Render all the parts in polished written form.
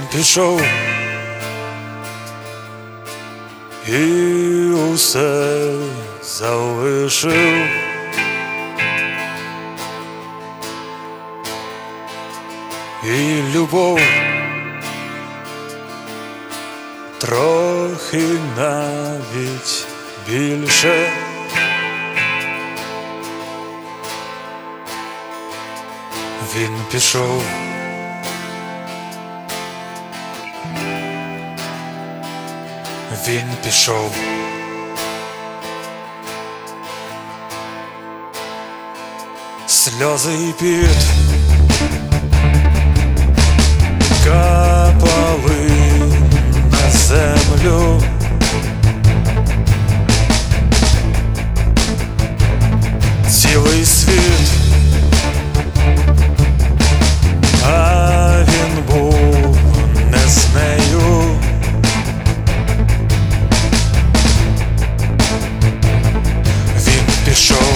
пішов і усе залишив. І любов трохи навіть більше. Він пішов. Він пішов. Сльози і піт капали на землю. Цілий світ, а він був не з нею. Він пішов.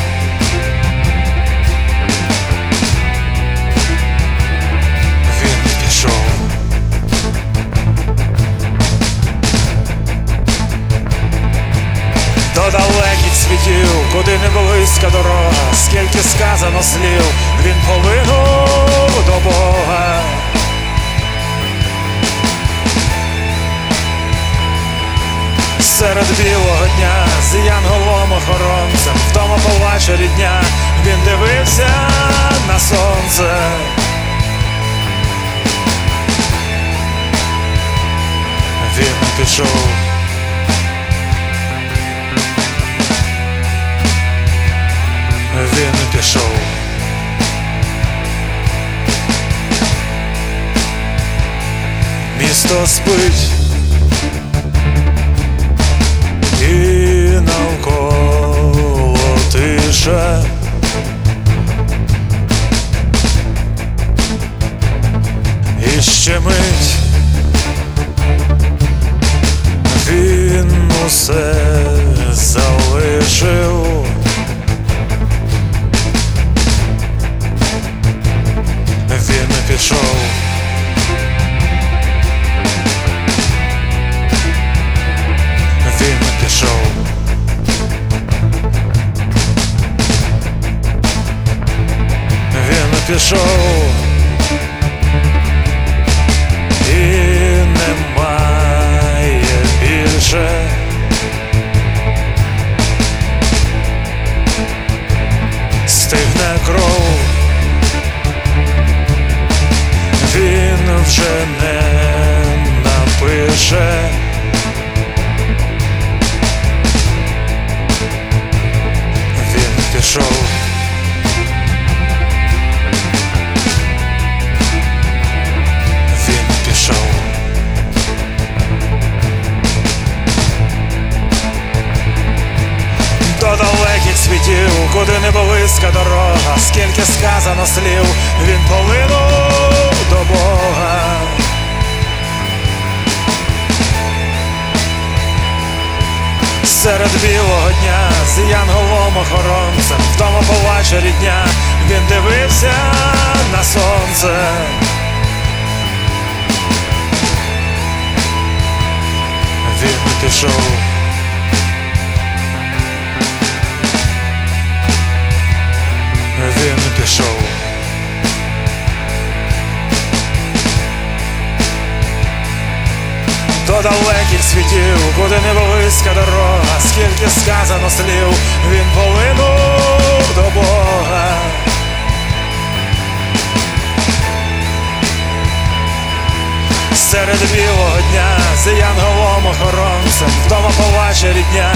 До далеких світів, куди не близька дорога, скільки сказано слів, він полинув до Бога. Серед білого дня з янголом-охоронцем вдома плаче рідня, він дивився на сонце. Він пішов. Він пішов. Місто спить і навколо тиша. І ще мить він усе залишив. Він пішов. Він пішов. Він пішов. І немає більше стигне кров. Він вже не напише. Він пішов. Він пішов. До далеких світів, куди не близька дорога, скільки сказано слів, він полинув до Бога. Серед білого дня з янголом-охоронцем вдома плаче рідня, він дивився на сонце. Він пішов. Він пішов. До далеких світів, куди не близька дорога, скільки сказано слів, він полинув до Бога. Серед білого дня з янголом-охоронцем вдома плаче рідня,